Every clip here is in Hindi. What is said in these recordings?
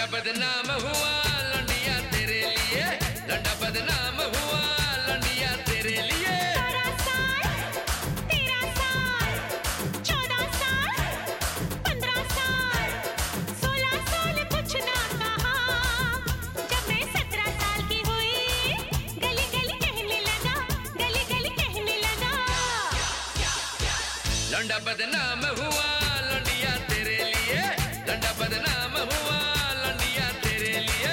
बदनाम हुआ लौंडिया तेरे लिए, लौंडा बदनाम हुआ लौंडिया तेरे लिए। 12 साल, 13 साल, 14 साल, 15 साल, 16 साल कुछ ना कहा। जब मैं 17 साल की हुई, गली गली कहने लगा, गली गली कहने लगा। लौंडा बदनाम हुआ लौंडिया तेरे लिए, लौंडा बदनाम हुआ लौंडिया तेरे लिए।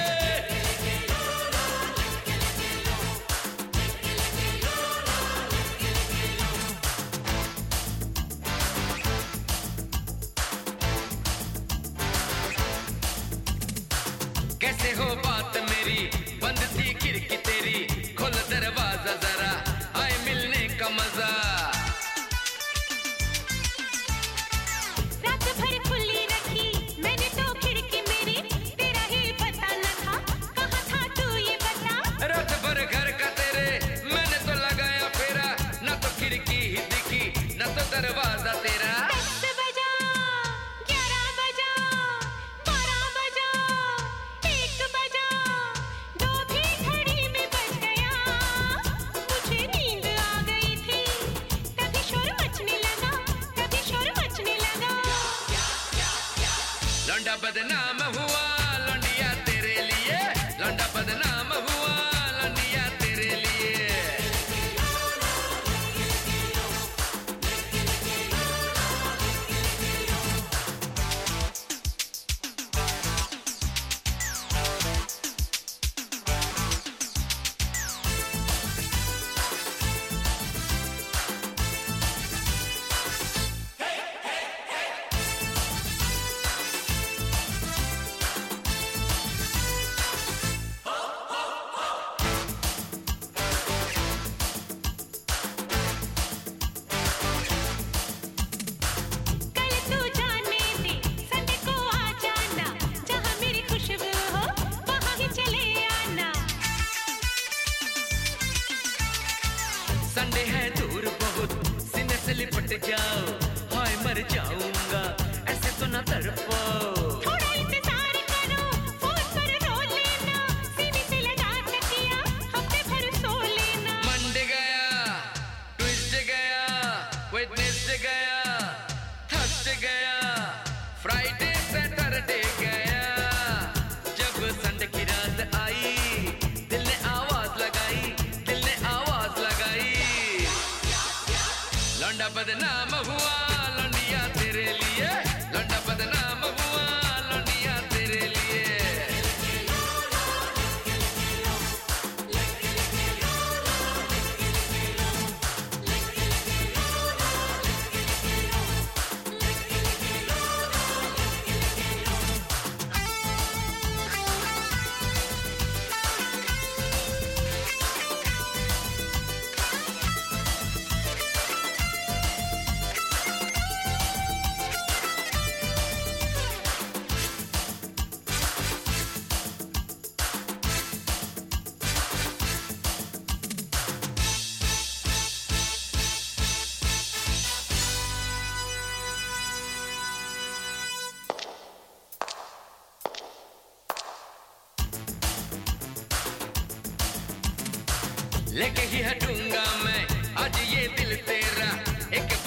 कैसे हो बात मेरी, बंद थी खिड़की तेरी, खोल दरवाजा जरा, आए मिलने का मजा। रात भर खुली रखी मैंने तो खिड़की मेरी, तेरा ही पता न था, कहाँ था तू ये बता। रात भर घर का तेरे मैंने तो लगाया फेरा, न तो खिड़की ही दिखी न तो दरवाजा तेरा। 10 बजा, 11 बजा, 12 बजा, 1 बजा, 2 भी घड़ी में बज गया। मुझे नींद आ गई थी, तभी शोर मचने लगा, तभी शोर मचने लगा। लौंडा बदनाम हुआ लौंडिया तेरे लिए, लौंडा बदनाम हुआ लौंडिया तेरे लिए। कल तू जाने दे, संडे को आ जाना, जहाँ मेरी खुशबू हो वहाँ ही चले आना। संडे है दूर बहुत, सीने से लिपट जाओ, हाय मर जाऊंगा ऐसे तो ना तड़पो। थोड़ा इंतजार करो, फोन पर रो लेना, सीने से लगा तकिया, हफ्ते भर सो लेना। मंडे गया, ट्यूसडे गया, वेडनेसडे गया, थर्सडे गया, फ्राइडे सैटरडे गया। जब संडे की रात आई, दिल ने आवाज लगाई, दिल ने आवाज लगाई। लौंडा बदनाम हुआ लौंडिया तेरे लिए, लौंडा बदनाम हुआ लौंडिया तेरे लिए। लेके ही हटूंगा मैं आज ये दिल तेरा, एक